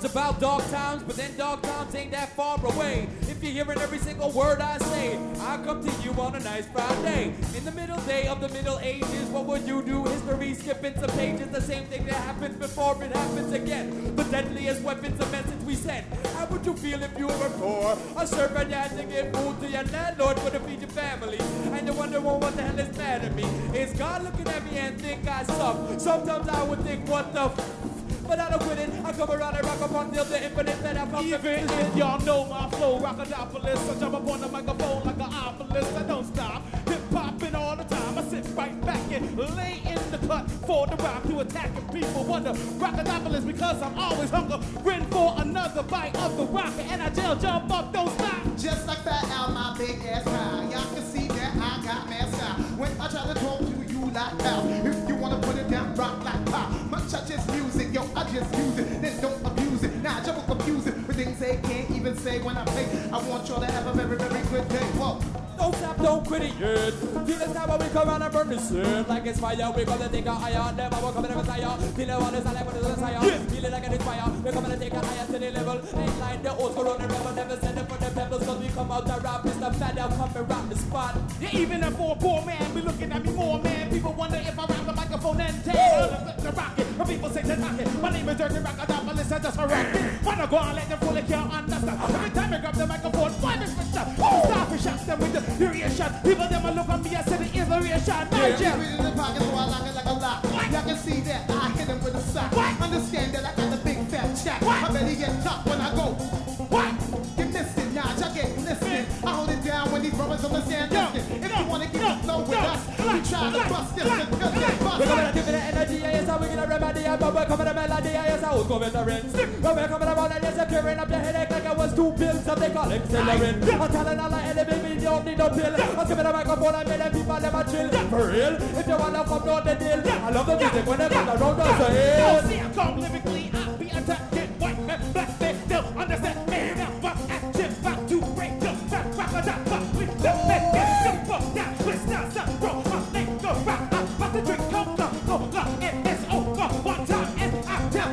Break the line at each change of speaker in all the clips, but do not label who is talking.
about dark times, but then dark times ain't that far away. If you're hearing every single word I say, I come to you on a nice Friday. In the middle day of the Middle Ages, what would you do? History skipping some pages, the same thing that happened before it happens again. The deadliest weapons, a message we sent. How would you feel if you were poor? A servant had to give food to your landlord for to feed your family. And you wonder, well, what the hell is mad at me? Is God looking at me and think I suck? Sometimes I would think, what the but I don't quit it. I come around and rock up until the infinite that I come.
Even if y'all know my flow, Rockadopolis, I jump up on the microphone like an obelisk. I don't stop, hip-hopping all the time. I sit right back and lay in the cut for the rhyme to attacking people. Wonder, Rockadopolis, because I'm always hungering for another bite of the rocket. And I just jump up, don't stop.
Just like that out my big ass pie. Y'all can see that I got mad style. When I try to talk to you like how, if you wanna put it down, rock like pop. Much I just music, yo, I just use it, then don't abuse it. Nah, jump will confuse it with things they can't even say when I play. I want y'all to have a very, very good day. Whoa.
Don't stop, don't quit it yet. Feel this time when we come around and burn the sun. Like it's fire, we gonna take a higher. Never will come in a fire. Feel it on the side, when it's a desire. Feel it like an inspire. We're coming to take it higher to the level. Ain't like the old school on the rebel. Never send it for the pebbles. Cause we come out to rap. It's the fat out, come and rock the spot.
Yeah, even if for a poor man, be looking at me more, man. People wonder if I rap the microphone and take the rocket. But people say to knock it. My name is Dirty Rockadopolis, I just a rocket. Wanna go and let them fully can't understand. Every time I grab the microphone, why this bitch up? Stop and shock them with the reaction. People them a look at me and say the inspiration.
Yeah, keep it in the pocket so I lock it like a lock. Y'all can see that I hit him with a sock. Understand that I got the big fat jack. I bet he get top when I go. What? You missed it, nah, y'all get listening. I hold it down when these brothers understand. Listen, if you wanna keep the flow with us, we try to bust this and bust
we're gonna
it.
give it the energy, yes, we're gonna remedy, but we're coming to melody, yes, I was going to rinse. But we're coming around and yes, I'm clearing up the headache like I was 2 pills, so they call it accelerant. I'm telling all the enemy, we don't need no pill. I'm giving the microphone and make people never chill. For real, if you wanna come down the deal, I love the music when they come around the hill.
See, I come lyrically, I be attacking white men, black men, they'll understand me. Now, fuck action, back to break the back, Rockadopolis. The men get simple, now, twist now, some bro, my name go rock. I'm about to drink Coca-Cola, and it's over one time, and I'm down,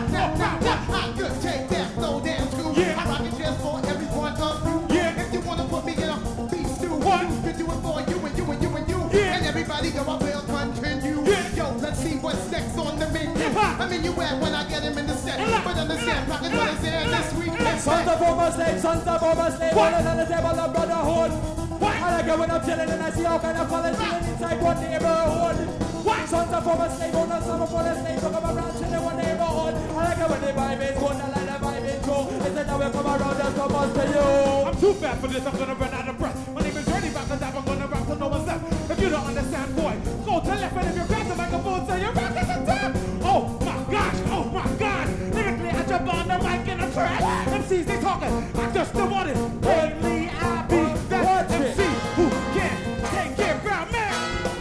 I could take that flow down too. I rock it just for everyone come through. If you wanna put me in a beat stew, you can do it for you and you and you and you. And everybody go up will continue. Yo, let's see what's next on the menu. I mean you at when I get him in the set. But understand, pocket what is there this week.
Sons of former slaves, sons of former slaves. All on the table of brotherhood. I like it when I'm chilling and I see all kind of colors chilling inside one neighborhood. Sons of former slave owners, sons of former slaves, come around chilling one neighborhood. I like it when the vibe is good, I like the vibe is true. Instead that we come around just come on to you.
I'm too fat for this, I'm gonna run out of breath. My name is Dirty Rockadopolis, I'm gonna rock till no one's left. If you don't understand, boy, go to left, and if you grab the microphone, say you're rocking the top. Oh my God, lyrically I jump on the mic in a track. MCs, they talking, I just don't want it. Lately I be that MC who can take care of me.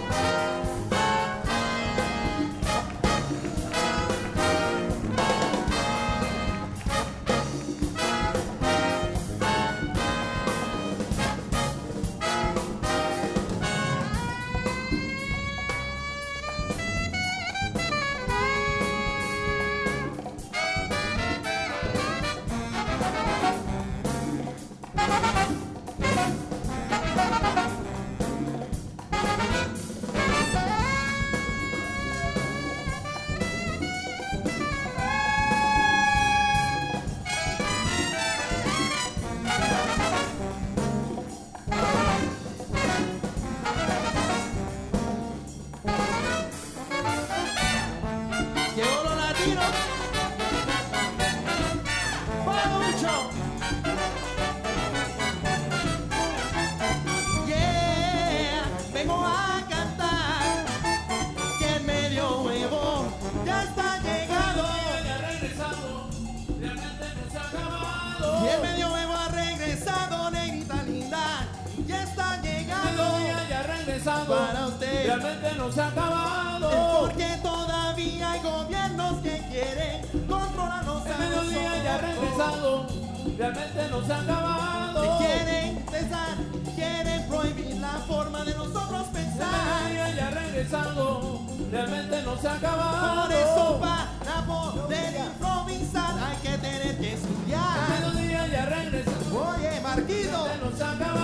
Para usted
realmente no se ha acabado.
Porque todavía hay gobiernos que quieren controlarnos a
El mediodía ya ha regresado, realmente no se ha acabado.
Quieren cesar, quieren prohibir la forma de nosotros pensar.
El mediodía ya ha regresado, realmente no se ha acabado.
Por eso para poder improvisar hay que tener que estudiar.
El mediodía ya regresa.
Oye, Marquito.
No se ha acabado.